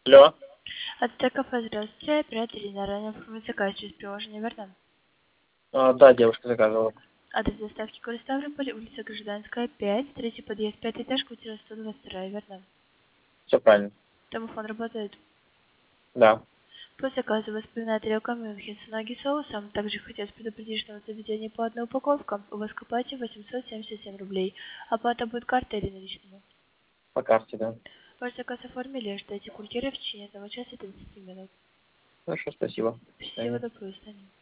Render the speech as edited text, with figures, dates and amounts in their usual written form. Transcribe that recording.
Алло. От кафе, здравствуйте, оператор на ранее оформить заказ через приложение Вернам. Да, девушка заказывала. Адрес доставки город Ставрополь, улица Гражданская, 5, третий подъезд, 5 этаж, квартира 122, Вернам. Все правильно. Домофон работает. Да. По заказу вас вспоминает тарелка Мюнхен с унаги соусом. Также хотелось предупредить, что на заведение по одной упаковкам у вас к оплате 877 рублей. Оплата будет картой или наличными. По карте, да. Ваш заказ оформили, ждайте курьера в течение 1 часа 30 минут. Хорошо, спасибо. До Счастливо, свидания. доброго, до свидания.